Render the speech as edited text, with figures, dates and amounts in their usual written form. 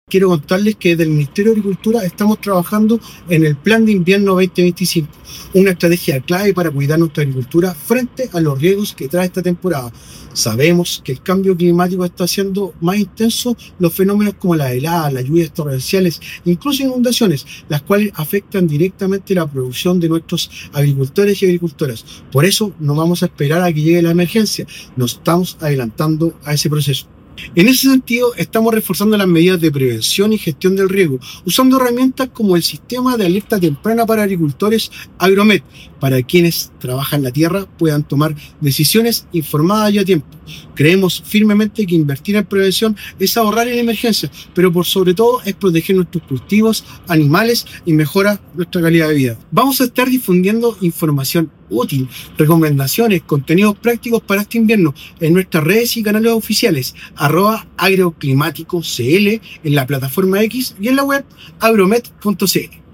Quiero contarles que desde el Ministerio de Agricultura estamos trabajando en el Plan de Invierno 2025, una estrategia clave para cuidar nuestra agricultura frente a los riesgos que trae esta temporada. Sabemos que el cambio climático está haciendo más intenso los fenómenos como la helada, las lluvias torrenciales, incluso inundaciones, las cuales afectan directamente la producción de nuestros agricultores y agricultoras. Por eso no vamos a esperar a que llegue la emergencia, nos estamos adelantando a ese proceso. En ese sentido, estamos reforzando las medidas de prevención y gestión del riesgo, usando herramientas como el sistema de alerta temprana para agricultores Agromet, para quienes trabajan la tierra puedan tomar decisiones informadas y a tiempo. Creemos firmemente que invertir en prevención es ahorrar en emergencias, pero por sobre todo es proteger nuestros cultivos, animales y mejorar nuestra calidad de vida. Vamos a estar difundiendo información útil, recomendaciones, contenidos prácticos para este invierno en nuestras redes y canales oficiales, @agroclimáticocl en la plataforma X y en la web agromet.cl.